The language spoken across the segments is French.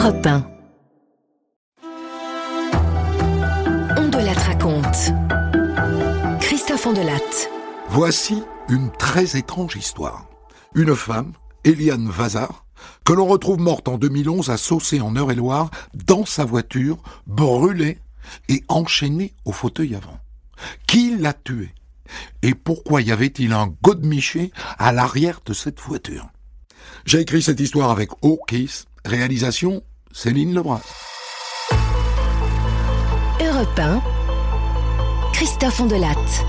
Europe 1. On de la raconte. Christophe Ondelatte. Voici une très étrange histoire. Une femme, Eliane Vazard, que l'on retrouve morte en 2011 à Saucé en Eure-et-Loire, dans sa voiture, brûlée et enchaînée au fauteuil avant. Qui l'a tuée ? Et pourquoi y avait-il un godemiché à l'arrière de cette voiture ? J'ai écrit cette histoire avec O-Kiss, réalisation Céline Lebras. Europe 1, Christophe Ondelatte.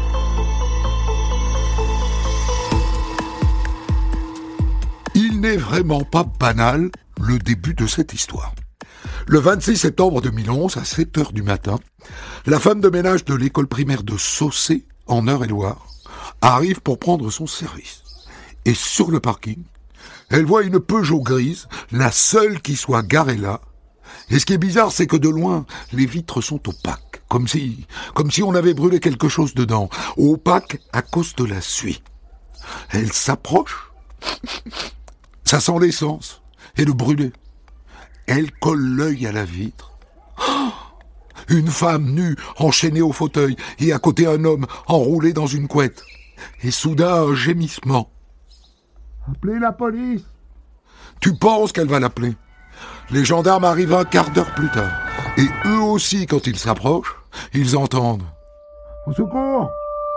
Il n'est vraiment pas banal le début de cette histoire. Le 26 septembre 2011, à 7h du matin, la femme de ménage de l'école primaire de Saucé, en Eure-et-Loire, arrive pour prendre son service. Et sur le parking, elle voit une Peugeot grise, la seule qui soit garée là. Et ce qui est bizarre, c'est que de loin, les vitres sont opaques, comme si on avait brûlé quelque chose dedans, opaques à cause de la suie. Elle s'approche, ça sent l'essence et le brûlé. Elle colle l'œil à la vitre. Une femme nue, enchaînée au fauteuil, et à côté un homme, enroulé dans une couette. Et soudain, un gémissement. « Appelez la police !» Tu penses qu'elle va l'appeler. Les gendarmes arrivent un quart d'heure plus tard. Et eux aussi, quand ils s'approchent, ils entendent « Au secours !»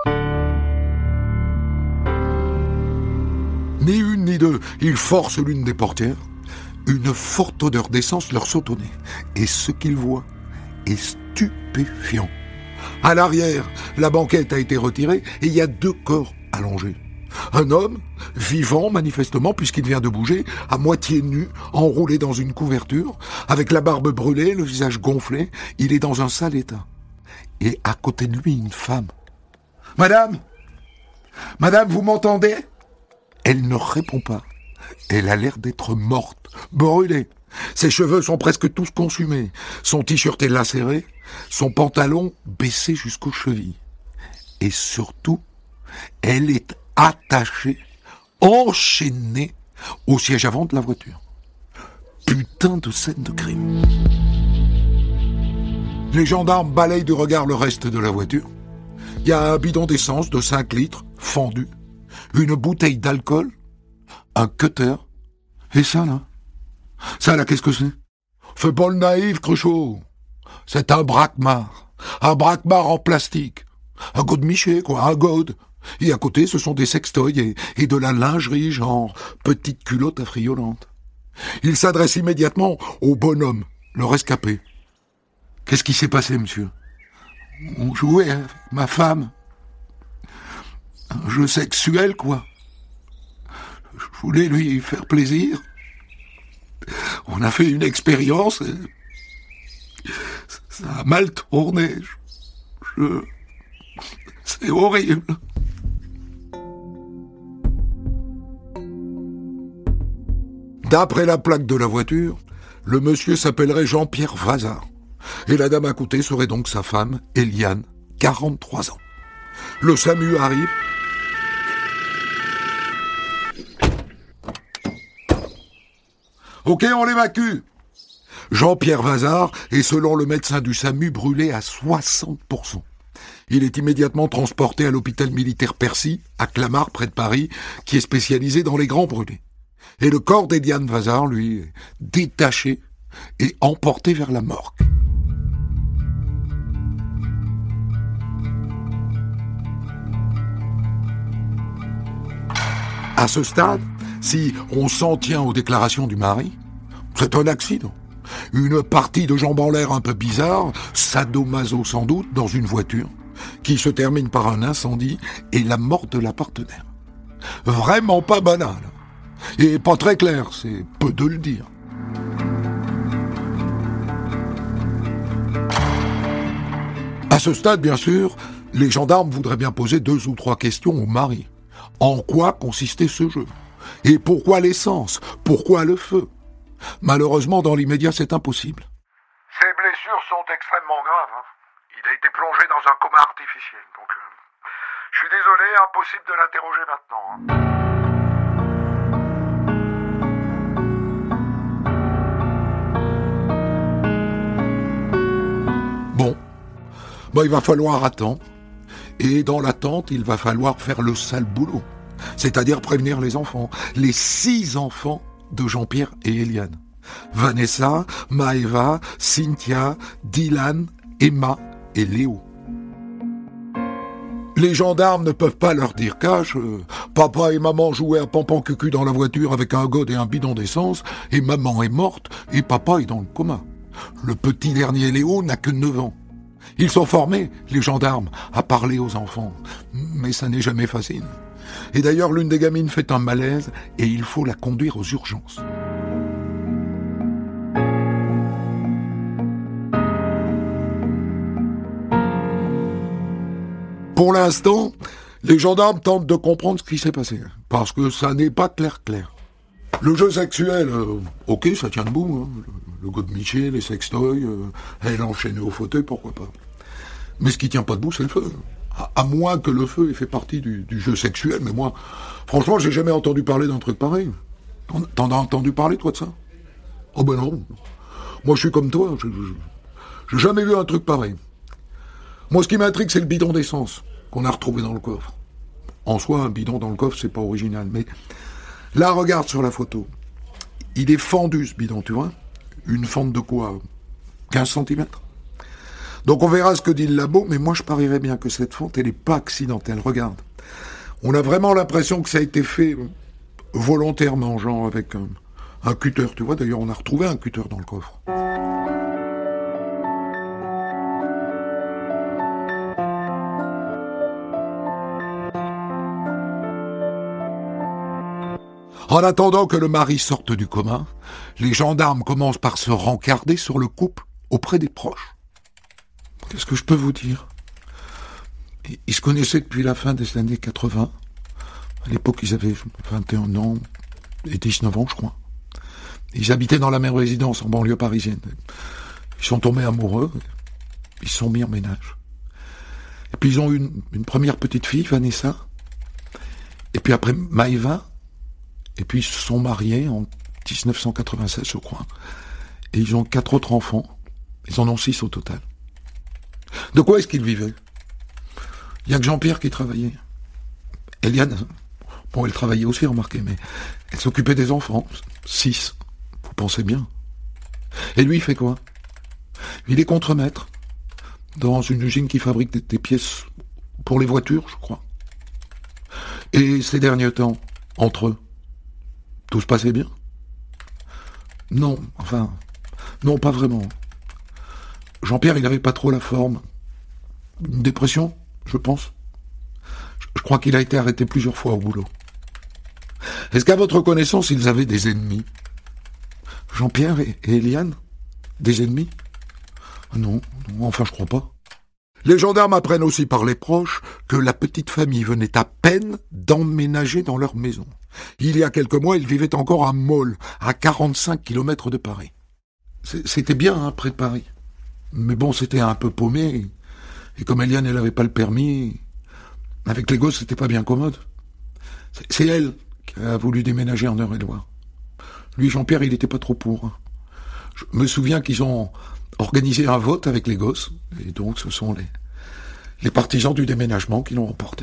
Ni une ni deux, ils forcent l'une des portières. Une forte odeur d'essence leur saute au nez. Et ce qu'ils voient est stupéfiant. À l'arrière, la banquette a été retirée et il y a 2 corps allongés. Un homme, vivant manifestement puisqu'il vient de bouger, à moitié nu, enroulé dans une couverture, avec la barbe brûlée, le visage gonflé, il est dans un sale état. Et à côté de lui, une femme. « Madame, vous m'entendez ?» Elle ne répond pas. Elle a l'air d'être morte, brûlée. Ses cheveux sont presque tous consumés. Son t-shirt est lacéré, son pantalon baissé jusqu'aux chevilles. Et surtout, elle est attachée, enchaînée au siège avant de la voiture. Putain de scène de crime. Les gendarmes balayent du regard le reste de la voiture. Il y a un bidon d'essence de 5 litres, fendu, une bouteille d'alcool, un cutter, et ça là, qu'est-ce que c'est ? Fais pas le naïf, Cruchot. C'est un braquemar en plastique. Un godemiché, quoi, un god. Et à côté, ce sont des sextoys et de la lingerie, genre petite culotte affriolante. Il s'adresse immédiatement au bonhomme, le rescapé. Qu'est-ce qui s'est passé, monsieur ? On jouait avec ma femme. Un jeu sexuel, quoi. Je voulais lui faire plaisir. On a fait une expérience. Ça a mal tourné. C'est horrible. D'après la plaque de la voiture, le monsieur s'appellerait Jean-Pierre Vazard. Et la dame à côté serait donc sa femme, Eliane, 43 ans. Le SAMU arrive. Ok, on l'évacue. Jean-Pierre Vazard est, selon le médecin du SAMU, brûlé à 60%. Il est immédiatement transporté à l'hôpital militaire Percy, à Clamart, près de Paris, qui est spécialisé dans les grands brûlés. Et le corps d'Eliane Vazard, lui, est détaché et emporté vers la morgue. À ce stade, si on s'en tient aux déclarations du mari, c'est un accident. Une partie de jambes en l'air un peu bizarre, sadomaso sans doute, dans une voiture, qui se termine par un incendie et la mort de la partenaire. Vraiment pas banal. Et pas très clair, c'est peu de le dire. À ce stade, bien sûr, les gendarmes voudraient bien poser 2 ou 3 questions au mari. En quoi consistait ce jeu ? Et pourquoi l'essence ? Pourquoi le feu ? Malheureusement, dans l'immédiat, c'est impossible. Ses blessures sont extrêmement graves. Il a été plongé dans un coma artificiel. Donc, je suis désolé, impossible de l'interroger maintenant. il va falloir attendre. Et dans l'attente, il va falloir faire le sale boulot. C'est-à-dire prévenir les enfants. Les 6 enfants de Jean-Pierre et Eliane. Vanessa, Maëva, Cynthia, Dylan, Emma et Léo. Les gendarmes ne peuvent pas leur dire cash. Papa et maman jouaient à pampan-cucu dans la voiture avec un god et un bidon d'essence, et maman est morte, et papa est dans le coma. Le petit dernier Léo n'a que 9 ans. Ils sont formés, les gendarmes, à parler aux enfants. Mais ça n'est jamais facile. Et d'ailleurs, l'une des gamines fait un malaise, et il faut la conduire aux urgences. Pour l'instant, les gendarmes tentent de comprendre ce qui s'est passé, parce que ça n'est pas clair. Le jeu sexuel, ok, ça tient debout, hein. Le godemiché, les sextoys, elle enchaînée au fauteuil, pourquoi pas. Mais ce qui tient pas debout, c'est le feu. À moins que le feu ait fait partie du jeu sexuel, mais moi, franchement, j'ai jamais entendu parler d'un truc pareil. T'en as entendu parler, toi, de ça? Oh ben non. Moi, je suis comme toi, j'ai jamais vu un truc pareil. Moi, ce qui m'intrigue, c'est le bidon d'essence qu'on a retrouvé dans le coffre. En soi, un bidon dans le coffre, c'est pas original, mais là, regarde sur la photo. Il est fendu, ce bidon, tu vois? Une fente de quoi? 15 cm? Donc on verra ce que dit le labo, mais moi je parierais bien que cette fente, elle n'est pas accidentelle. Regarde. On a vraiment l'impression que ça a été fait volontairement, genre avec un cutter, tu vois? D'ailleurs, on a retrouvé un cutter dans le coffre. En attendant que le mari sorte du coma, les gendarmes commencent par se rencarder sur le couple auprès des proches. Qu'est-ce que je peux vous dire? Ils se connaissaient depuis la fin des années 80. À l'époque, ils avaient 21 ans et 19 ans, je crois. Ils habitaient dans la même résidence en banlieue parisienne. Ils sont tombés amoureux. Ils se sont mis en ménage. Et puis ils ont eu une première petite fille, Vanessa. Et puis après, Maëva. Et puis ils se sont mariés en 1996, je crois. Et ils ont 4 autres enfants. Ils en ont 6 au total. De quoi est-ce qu'ils vivaient? Il n'y a que Jean-Pierre qui travaillait. Eliane, bon, elle travaillait aussi, remarquez, mais elle s'occupait des enfants. 6. Vous pensez bien. Et lui, il fait quoi? Il est contremaître dans une usine qui fabrique des pièces pour les voitures, je crois. Et ces derniers temps, entre eux, tout se passait bien? Non, pas vraiment. Jean-Pierre, il n'avait pas trop la forme. Une dépression, je pense. Je crois qu'il a été arrêté plusieurs fois au boulot. Est-ce qu'à votre connaissance, ils avaient des ennemis? Jean-Pierre et Eliane? Des ennemis? Non, enfin, je crois pas. Les gendarmes apprennent aussi par les proches que la petite famille venait à peine d'emménager dans leur maison. Il y a quelques mois, ils vivaient encore à Meaux, à 45 km de Paris. C'était bien, hein, près de Paris. Mais bon, c'était un peu paumé. Et comme Eliane, elle n'avait pas le permis, avec les gosses, c'était pas bien commode. C'est elle qui a voulu déménager en Eure-et-Loir. Lui, Jean-Pierre, il n'était pas trop pour. Je me souviens qu'ils ont organisé un vote avec les gosses. Et donc, ce sont les partisans du déménagement qui l'ont remporté.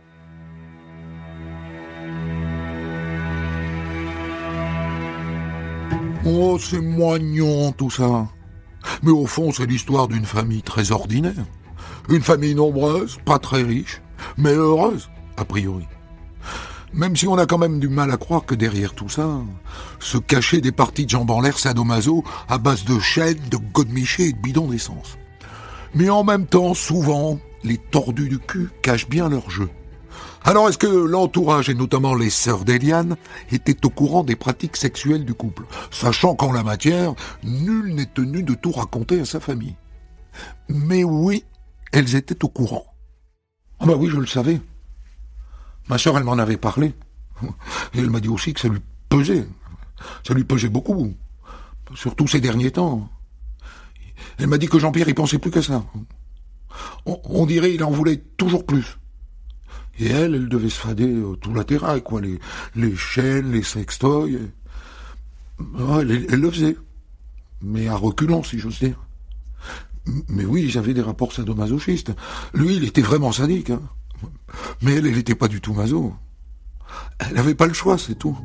Oh, c'est moignon tout ça. Mais au fond, c'est l'histoire d'une famille très ordinaire. Une famille nombreuse, pas très riche, mais heureuse, a priori. Même si on a quand même du mal à croire que derrière tout ça, se cachaient des parties de jambes en l'air sadomaso à base de chaînes, de godemichés et de bidons d'essence. Mais en même temps, souvent, les tordus du cul cachent bien leur jeu. Alors est-ce que l'entourage, et notamment les sœurs d'Eliane, étaient au courant des pratiques sexuelles du couple, sachant qu'en la matière, nul n'est tenu de tout raconter à sa famille? Mais oui, elles étaient au courant. Ah bah oui, je le savais. Ma sœur, elle m'en avait parlé. Et elle m'a dit aussi que ça lui pesait. Ça lui pesait beaucoup. Surtout ces derniers temps. Elle m'a dit que Jean-Pierre, il pensait plus qu'à ça. On dirait qu'il en voulait toujours plus. Et elle devait se fader tout l'attirail, quoi. Les chaînes, les sextoys. Elle le faisait. Mais à reculons, si j'ose dire. Mais oui, j'avais des rapports sadomasochistes. Lui, il était vraiment sadique. Hein. Mais elle n'était pas du tout maso. Elle n'avait pas le choix, c'est tout.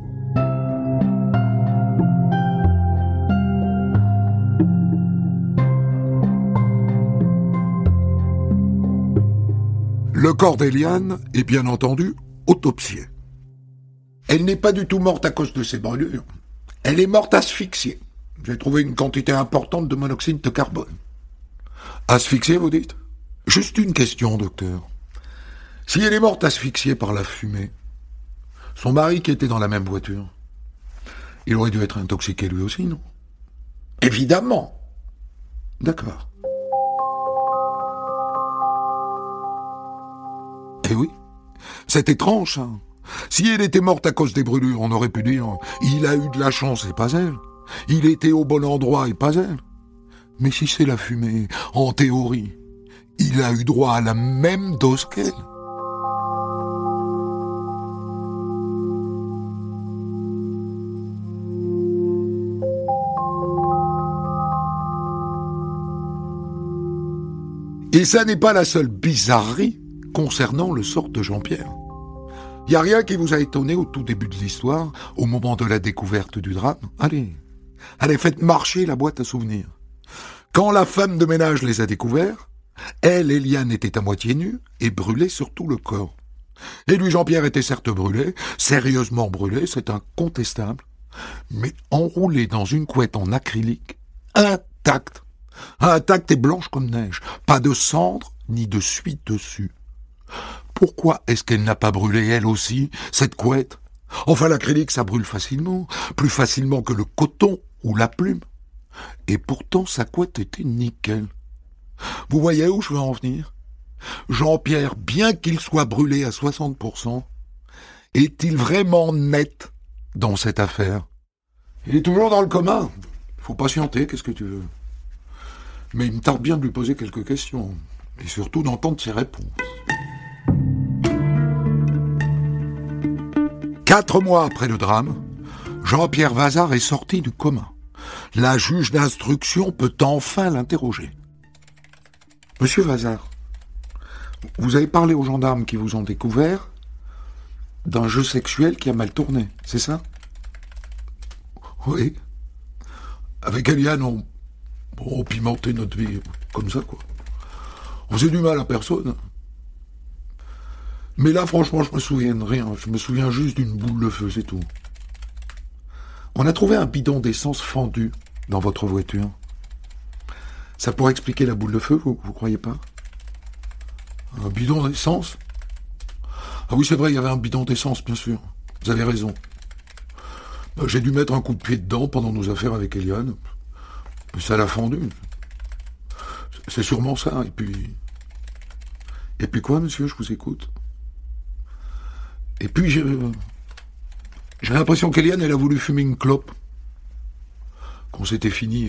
Le corps d'Eliane est bien entendu autopsié. Elle n'est pas du tout morte à cause de ses brûlures. Elle est morte asphyxiée. J'ai trouvé une quantité importante de monoxyde de carbone. Asphyxiée, vous dites ? Juste une question, docteur. Si elle est morte asphyxiée par la fumée, son mari qui était dans la même voiture, il aurait dû être intoxiqué lui aussi, non ? Évidemment. D'accord. Eh oui, c'est étrange, ça. Si elle était morte à cause des brûlures, on aurait pu dire « il a eu de la chance et pas elle. Il était au bon endroit et pas elle. » Mais si c'est la fumée, en théorie, il a eu droit à la même dose qu'elle. Et ça n'est pas la seule bizarrerie concernant le sort de Jean-Pierre. Il n'y a rien qui vous a étonné au tout début de l'histoire, au moment de la découverte du drame. Allez, faites marcher la boîte à souvenirs. Quand la femme de ménage les a découverts, elle, Eliane, était à moitié nue et brûlée sur tout le corps. Et lui, Jean-Pierre, était certes brûlé, sérieusement brûlé, c'est incontestable, mais enroulé dans une couette en acrylique, intacte et blanche comme neige, pas de cendre ni de suie dessus. Pourquoi est-ce qu'elle n'a pas brûlé elle aussi, cette couette ? Enfin, l'acrylique, ça brûle facilement, plus facilement que le coton ou la plume. Et pourtant, sa couette était nickel. Vous voyez où je veux en venir ? Jean-Pierre, bien qu'il soit brûlé à 60%, est-il vraiment net dans cette affaire ? Il est toujours dans le coma. Faut patienter, qu'est-ce que tu veux ? Mais il me tarde bien de lui poser quelques questions, et surtout d'entendre ses réponses. 4 mois après le drame, Jean-Pierre Vazard est sorti du coma. La juge d'instruction peut enfin l'interroger. Monsieur Vazard, vous avez parlé aux gendarmes qui vous ont découvert d'un jeu sexuel qui a mal tourné, c'est ça ? Oui. Avec Eliane, on pimentait notre vie comme ça, quoi. On faisait du mal à personne. Mais là, franchement, je me souviens de rien. Je me souviens juste d'une boule de feu, c'est tout. On a trouvé un bidon d'essence fendu dans votre voiture. Ça pourrait expliquer la boule de feu, vous croyez pas ? Un bidon d'essence ? Ah oui, c'est vrai, il y avait un bidon d'essence, bien sûr. Vous avez raison. J'ai dû mettre un coup de pied dedans pendant nos affaires avec Eliane. Mais ça l'a fendu. C'est sûrement ça. Et puis quoi, monsieur, je vous écoute. Et puis j'ai l'impression qu'Eliane, elle a voulu fumer une clope. Qu'on s'était fini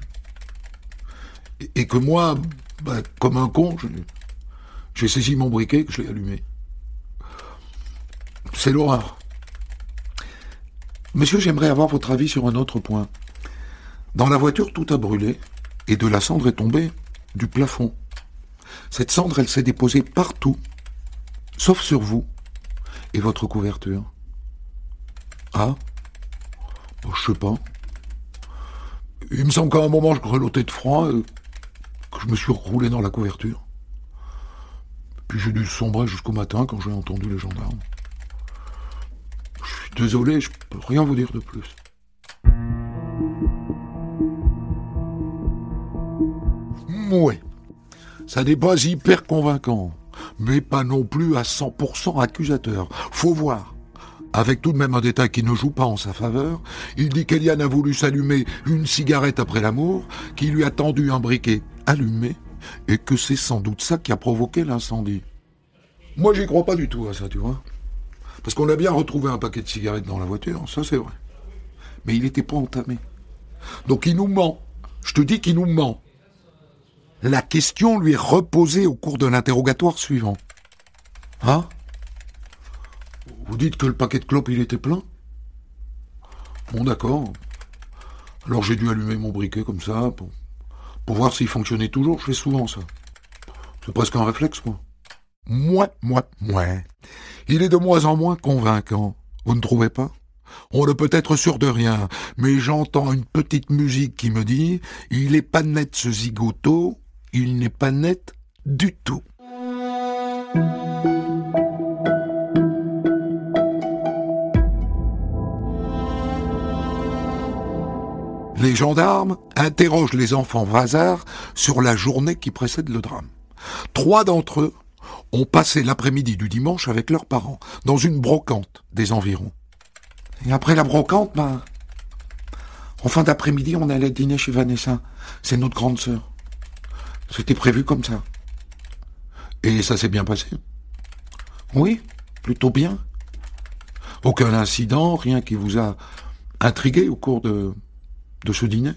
et que moi, comme un con, j'ai saisi mon briquet et que je l'ai allumé. C'est l'horreur. Monsieur, j'aimerais avoir votre avis sur un autre point. Dans la voiture, tout a brûlé et de la cendre est tombée du plafond. Cette cendre, elle s'est déposée partout, sauf sur vous et votre couverture. Ah ? Je sais pas. Il me semble qu'à un moment, je grelottais de froid et que je me suis roulé dans la couverture. Puis j'ai dû sombrer jusqu'au matin quand j'ai entendu les gendarmes. Je suis désolé, je peux rien vous dire de plus. Ouais, ça n'est pas hyper convaincant, mais pas non plus à 100% accusateur. Faut voir. Avec tout de même un détail qui ne joue pas en sa faveur, il dit qu'Eliane a voulu s'allumer une cigarette après l'amour, qu'il lui a tendu un briquet allumé, et que c'est sans doute ça qui a provoqué l'incendie. Moi, j'y crois pas du tout à ça, tu vois. Parce qu'on a bien retrouvé un paquet de cigarettes dans la voiture, ça c'est vrai. Mais il n'était pas entamé. Donc il nous ment. Je te dis qu'il nous ment. La question lui est reposée au cours de l'interrogatoire suivant. Hein ? Vous dites que le paquet de clopes, il était plein ? Bon, d'accord. Alors j'ai dû allumer mon briquet comme ça, Pour voir s'il fonctionnait toujours, je fais souvent ça. C'est presque un réflexe, quoi. Mouais. Il est de moins en moins convaincant. Vous ne trouvez pas ? On ne peut être sûr de rien, mais j'entends une petite musique qui me dit « Il n'est pas net ce zigoto, il n'est pas net du tout ». Les gendarmes interrogent les enfants Vazard sur la journée qui précède le drame. 3 d'entre eux ont passé l'après-midi du dimanche avec leurs parents, dans une brocante des environs. Et après la brocante, en fin d'après-midi, on allait dîner chez Vanessa. C'est notre grande sœur. C'était prévu comme ça. Et ça s'est bien passé. Oui, plutôt bien. Aucun incident, rien qui vous a intrigué au cours de ce dîner.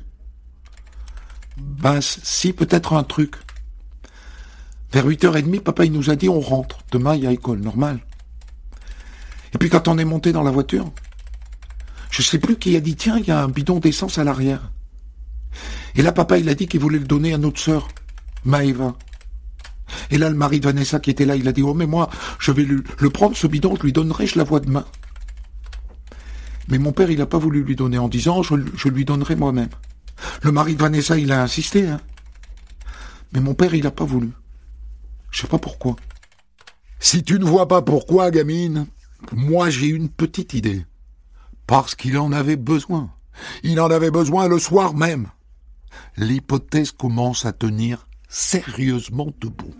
Si, peut-être un truc. Vers 8h30, papa il nous a dit on rentre. Demain, il y a école, normal. Et puis quand on est monté dans la voiture, je sais plus qui a dit tiens, il y a un bidon d'essence à l'arrière. Et là, papa il a dit qu'il voulait le donner à notre sœur, Maëva. Et là, le mari de Vanessa qui était là, il a dit oh mais moi, je vais le prendre ce bidon, je lui donnerai, je la vois demain. Mais mon père, il n'a pas voulu lui donner en disant je lui donnerai moi-même. Le mari de Vanessa, il a insisté, hein. Mais mon père, il n'a pas voulu. Je sais pas pourquoi. Si tu ne vois pas pourquoi, gamine, moi j'ai une petite idée. Parce qu'il en avait besoin. Il en avait besoin le soir même. L'hypothèse commence à tenir sérieusement debout.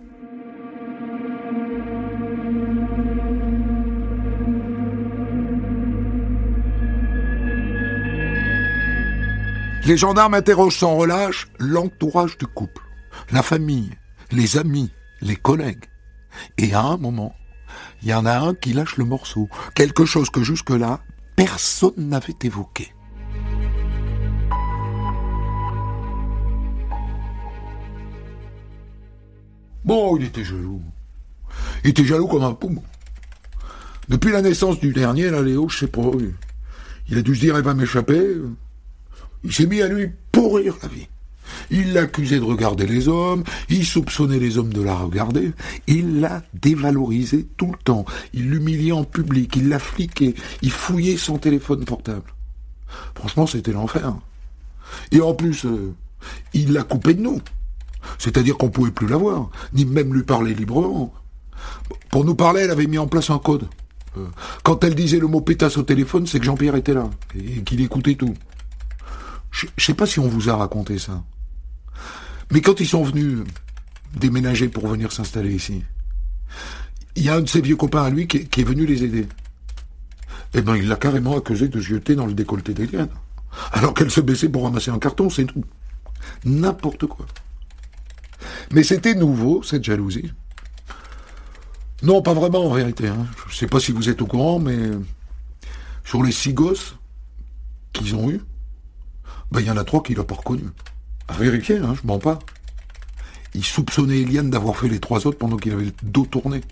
Les gendarmes interrogent sans relâche l'entourage du couple, la famille, les amis, les collègues. Et à un moment, il y en a un qui lâche le morceau. Quelque chose que jusque-là, personne n'avait évoqué. Bon, il était jaloux. Il était jaloux comme un poumon. Depuis la naissance du dernier, là, Léo, je sais pas, il a dû se dire, il va m'échapper. Il s'est mis à lui pourrir la vie. Il l'accusait de regarder les hommes, il soupçonnait les hommes de la regarder, il l'a dévalorisé tout le temps, il l'humiliait en public, il l'a fliqué, il fouillait son téléphone portable. Franchement, c'était l'enfer. Et en plus, il l'a coupé de nous. C'est-à-dire qu'on pouvait plus la voir, ni même lui parler librement. Pour nous parler, elle avait mis en place un code. Quand elle disait le mot pétasse au téléphone, c'est que Jean-Pierre était là, et qu'il écoutait tout. Je sais pas si on vous a raconté ça. Mais quand ils sont venus déménager pour venir s'installer ici, il y a un de ses vieux copains à lui qui est venu les aider. Eh ben, il l'a carrément accusé de se jeter dans le décolleté d'Eliane. Alors qu'elle se baissait pour ramasser un carton, c'est tout. N'importe quoi. Mais c'était nouveau, cette jalousie. Non, pas vraiment en vérité. Je sais pas si vous êtes au courant, mais sur les 6 gosses qu'ils ont eus, il y en a 3 qu'il n'a pas reconnus. À vérifier, je mens pas. Il soupçonnait Eliane d'avoir fait les 3 autres pendant qu'il avait le dos tourné.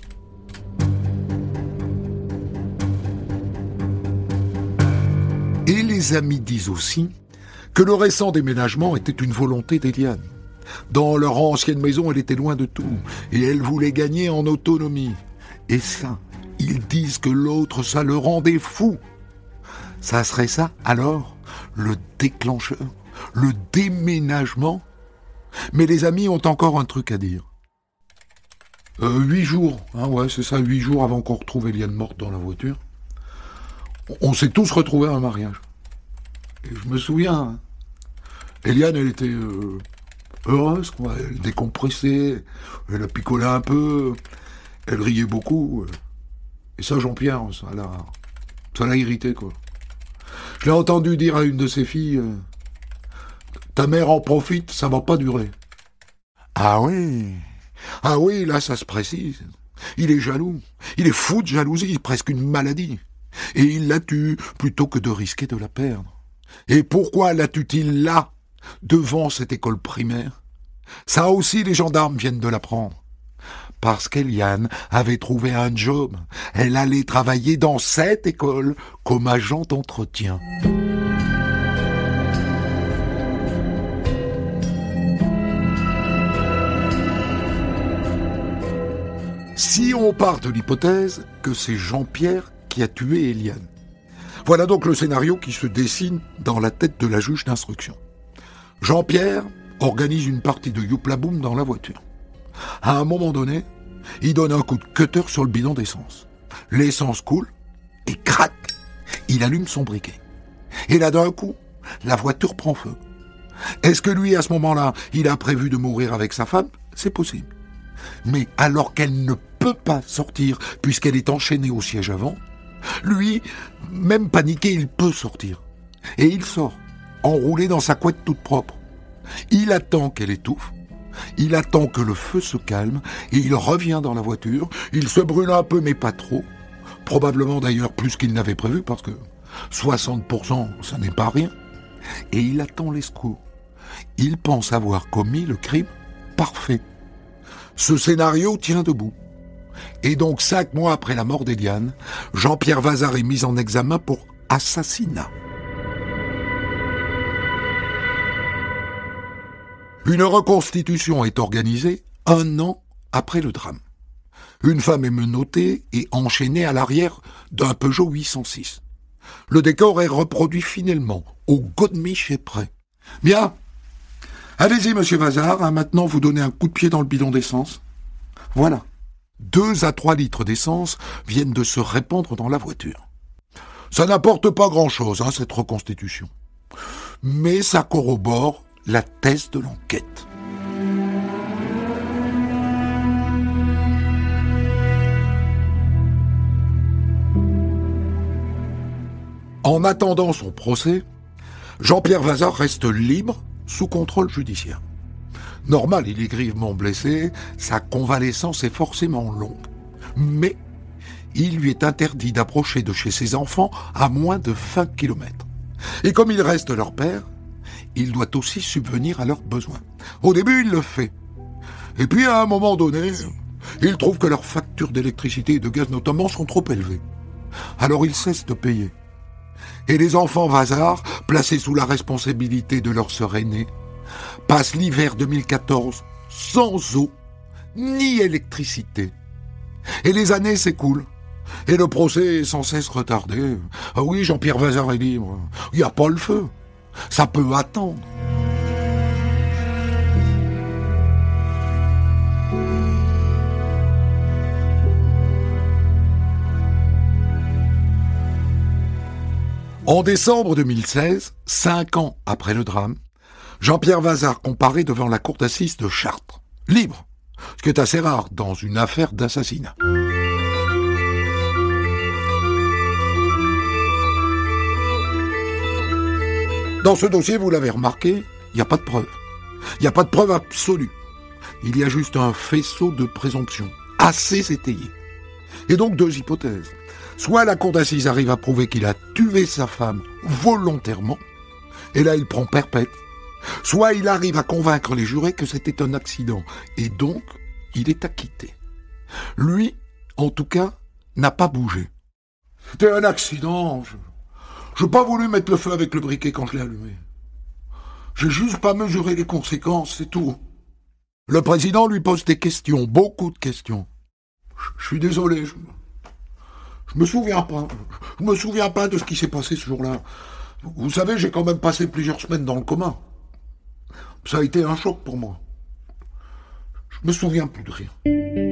Et les amis disent aussi que le récent déménagement était une volonté d'Eliane. Dans leur ancienne maison, elle était loin de tout, et elle voulait gagner en autonomie. Et ça, ils disent que l'autre, ça le rendait fou. Ça serait ça, alors, le déclencheur, le déménagement. Mais les amis ont encore un truc à dire. 8 jours, c'est ça, 8 jours avant qu'on retrouve Eliane morte dans la voiture. On s'est tous retrouvés à un mariage. Et je me souviens, Eliane, elle était heureuse, quoi. Elle décompressait, elle a picolé un peu, elle riait beaucoup. Et ça, Jean-Pierre, ça l'a irrité, quoi. Je l'ai entendu dire à une de ses filles, ta mère en profite, ça va pas durer. Ah oui, là, ça se précise. Il est jaloux. Il est fou de jalousie, presque une maladie. Et il la tue plutôt que de risquer de la perdre. Et pourquoi la tue-t-il là, devant cette école primaire? Ça aussi, les gendarmes viennent de l'apprendre. Parce qu'Eliane avait trouvé un job. Elle allait travailler dans cette école comme agent d'entretien. Si on part de l'hypothèse que c'est Jean-Pierre qui a tué Eliane. Voilà donc le scénario qui se dessine dans la tête de la juge d'instruction. Jean-Pierre organise une partie de Youplaboum dans la voiture. À un moment donné, il donne un coup de cutter sur le bidon d'essence. L'essence coule et crac, il allume son briquet. Et là d'un coup, la voiture prend feu. Est-ce que lui, à ce moment-là, il a prévu de mourir avec sa femme ? C'est possible. Mais alors qu'elle ne peut pas sortir puisqu'elle est enchaînée au siège avant, lui, même paniqué, il peut sortir. Et il sort, enroulé dans sa couette toute propre. Il attend qu'elle étouffe, il attend que le feu se calme, et il revient dans la voiture, il se brûle un peu mais pas trop, probablement d'ailleurs plus qu'il n'avait prévu parce que 60%, ça n'est pas rien, et il attend les secours. Il pense avoir commis le crime parfait. Ce scénario tient debout. Et donc 5 mois après la mort d'Eliane, Jean-Pierre Vazard est mis en examen pour assassinat. Une reconstitution est organisée 1 an après le drame. Une femme est menottée et enchaînée à l'arrière d'un Peugeot 806. Le décor est reproduit fidèlement, au godemiche près. Bien, allez-y monsieur Vazard, maintenant vous donnez un coup de pied dans le bidon d'essence. Voilà. 2 à 3 litres d'essence viennent de se répandre dans la voiture. Ça n'apporte pas grand-chose, cette reconstitution. Mais ça corrobore la thèse de l'enquête. En attendant son procès, Jean-Pierre Vazard reste libre sous contrôle judiciaire. Normal, il est grièvement blessé, sa convalescence est forcément longue. Mais il lui est interdit d'approcher de chez ses enfants à moins de 20 km. Et comme il reste leur père, il doit aussi subvenir à leurs besoins. Au début, il le fait. Et puis, à un moment donné, il trouve que leurs factures d'électricité et de gaz notamment sont trop élevées. Alors il cesse de payer. Et les enfants Vazard, placés sous la responsabilité de leur sœur aînée, passent l'hiver 2014 sans eau ni électricité. Et les années s'écoulent. Et le procès est sans cesse retardé. Ah oui, Jean-Pierre Vazard est libre. Il n'y a pas le feu. Ça peut attendre. En décembre 2016, 5 ans après le drame, Jean-Pierre Vazard comparaît devant la cour d'assises de Chartres, libre, ce qui est assez rare dans une affaire d'assassinat. Dans ce dossier, vous l'avez remarqué, il n'y a pas de preuve. Il n'y a pas de preuve absolue. Il y a juste un faisceau de présomption, assez étayé. Et donc 2 hypothèses. Soit la cour d'assises arrive à prouver qu'il a tué sa femme volontairement, et là il prend perpète. Soit il arrive à convaincre les jurés que c'était un accident, et donc il est acquitté. Lui, en tout cas, n'a pas bougé. C'était un accident. Je n'ai pas voulu mettre le feu avec le briquet quand je l'ai allumé. J'ai juste pas mesuré les conséquences, c'est tout. Le président lui pose des questions, beaucoup de questions. Je suis désolé, je me souviens pas. Je me souviens pas de ce qui s'est passé ce jour-là. Vous savez, j'ai quand même passé plusieurs semaines dans le coma. Ça a été un choc pour moi. Je me souviens plus de rien.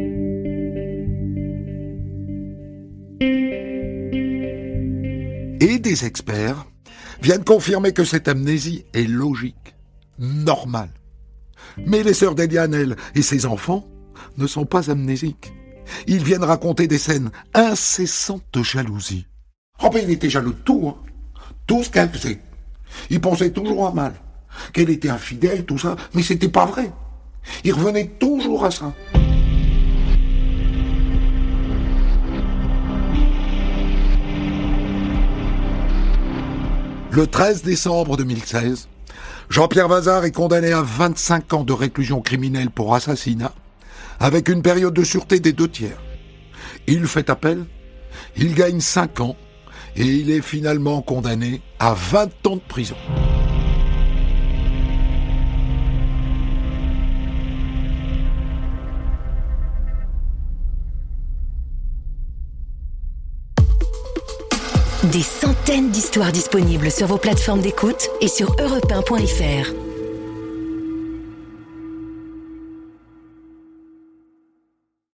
Et des experts viennent confirmer que cette amnésie est logique, normale. Mais les sœurs d'Eliane, elles, et ses enfants ne sont pas amnésiques. Ils viennent raconter des scènes incessantes de jalousie. Oh ben il était jaloux de tout, tout ce qu'elle faisait. Il pensait toujours à mal, qu'elle était infidèle, tout ça, mais c'était pas vrai. Il revenait toujours à ça. Le 13 décembre 2016, Jean-Pierre Vazard est condamné à 25 ans de réclusion criminelle pour assassinat, avec une période de sûreté des 2/3. Il fait appel, il gagne 5 ans, et il est finalement condamné à 20 ans de prison. Des centaines d'histoires disponibles sur vos plateformes d'écoute et sur europe1.fr.